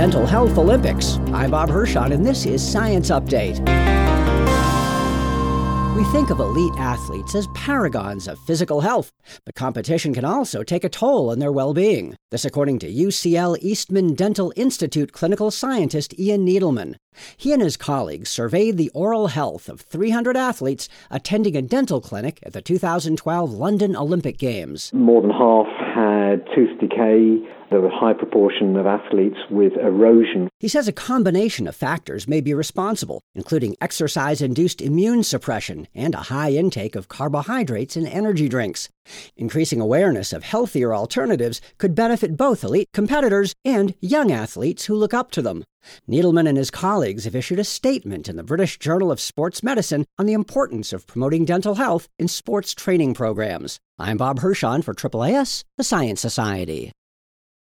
Dental Health Olympics. I'm Bob Hirschon, and this is Science Update. We think of elite athletes as paragons of physical health, but competition can also take a toll on their well-being. This according to UCL Eastman Dental Institute clinical scientist Ian Needleman. He and his colleagues surveyed the oral health of 300 athletes attending a dental clinic at the 2012 London Olympic Games. More than half had tooth decay. There was a high proportion of athletes with erosion. He says a combination of factors may be responsible, including exercise-induced immune suppression and a high intake of carbohydrates in energy drinks. Increasing awareness of healthier alternatives could benefit both elite competitors and young athletes who look up to them. Needleman and his colleagues have issued a statement in the British Journal of Sports Medicine on the importance of promoting dental health in sports training programs. I'm Bob Hirschon for AAAS, the Science Society.